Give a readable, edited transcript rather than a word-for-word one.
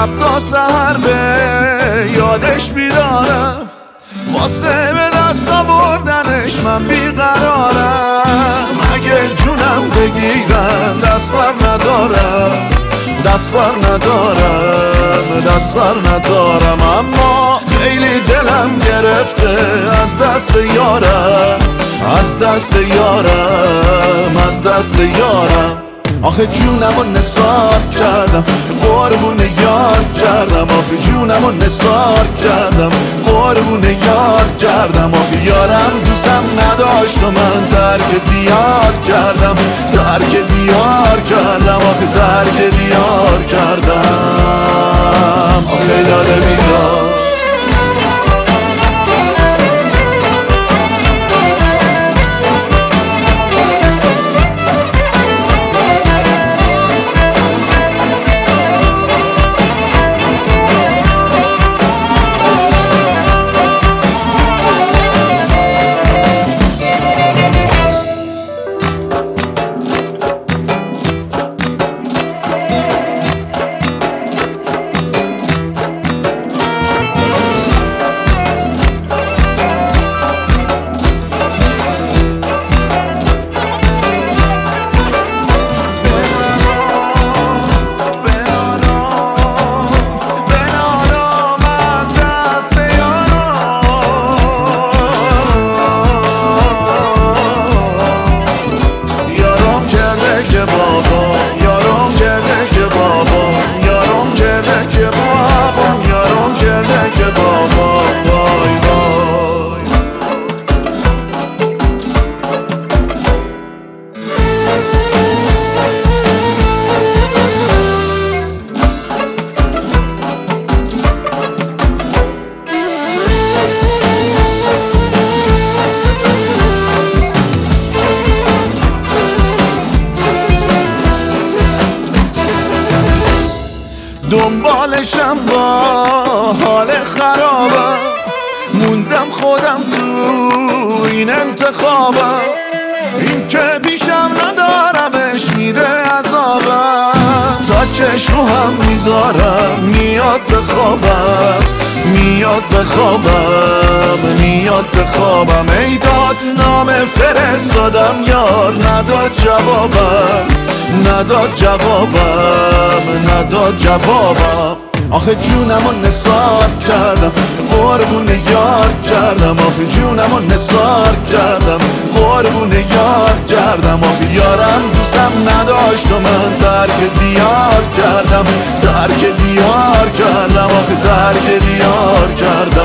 شب تا سحر به یادش بیدارم، واسه به دست آوردنش من بیقرارم. اگه جونم بگیرن دست بر ندارم، دست بر ندارم، دست بر ندارم. اما خیلی دلم گرفته از دست یارم، از دست یارم، از دست یارم. آخه جونمو نثار کردم، قربون یار کردم. آخه جونمو نثار کردم، قربون یار کردم. آخه یارم دوستم نداشت و من ترک دیار کردم، ترک دیار کردم. آخه ترک دیار کردم. آخه یاد بیدار دنبالشم با حال خرابم، موندم خودم تو این انتخابم. این که پیشم ندارمش میده عذابم، تا چشم هم میذارم میاد بخوابم، میاد بخوابم، میاد بخوابم. ای داد نام فرستادم یار نداد جوابم، نداد جوابم، نداد جوابم. آخه جونمو نثار کردم، قربون یار کردم. آخه جونمو نثار کردم، قربون یار کردم. آخه یارم دوستم نداشت و من ترک دیار کردم، ترک دیار کردم. آخه ترک دیار کردم.